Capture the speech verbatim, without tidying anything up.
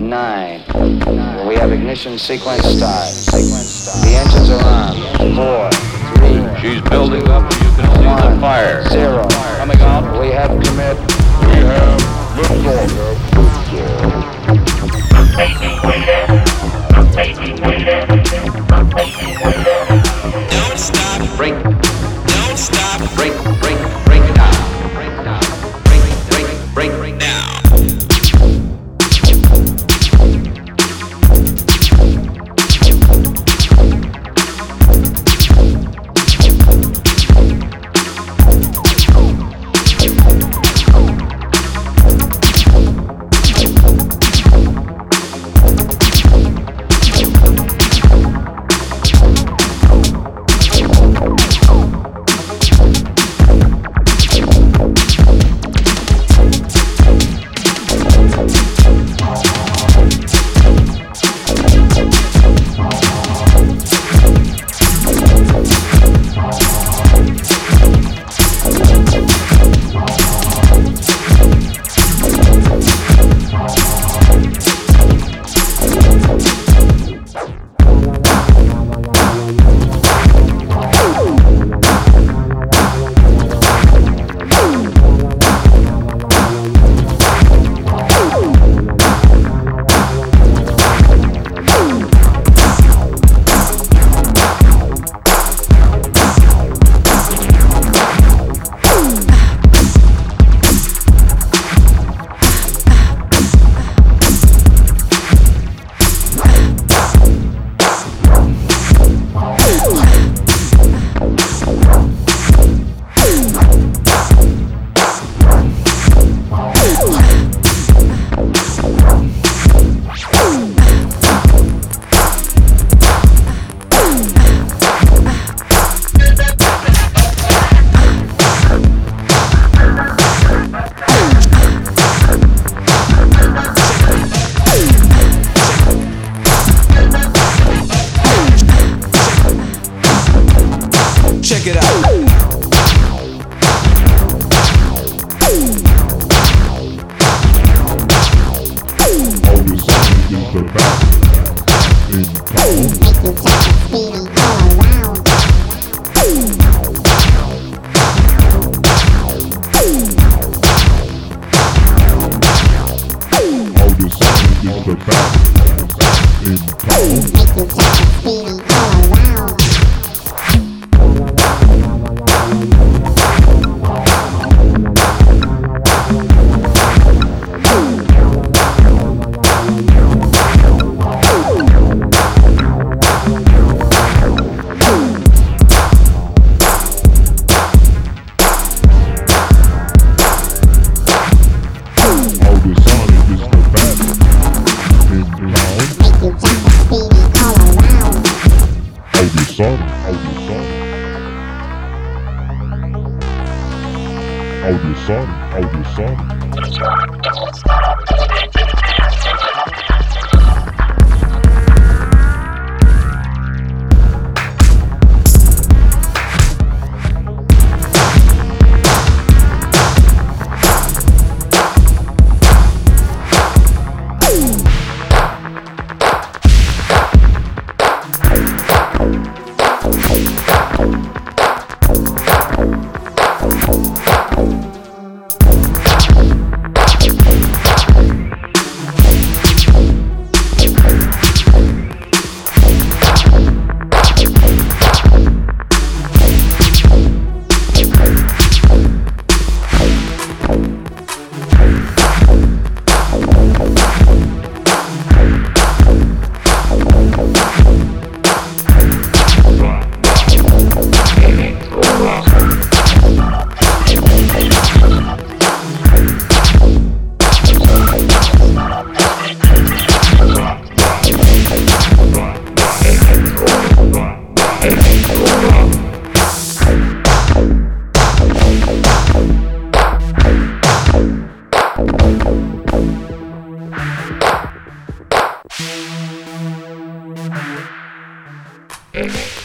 nine. We have ignition sequence start. The engines are on. Four, three. She's building up and you can see one, the fire. Zero. Coming out. We have commit. We have liftoff. Don't stop. Break. Don't stop. Break. Break. Break it down. Break down. Break. Break. Break. Break down. Check it out. All the sound is the back in town. All the sound is the back in town. All the sound is the back in town. All the sound, all the sound. All the sound, all the sound. Mm-hmm.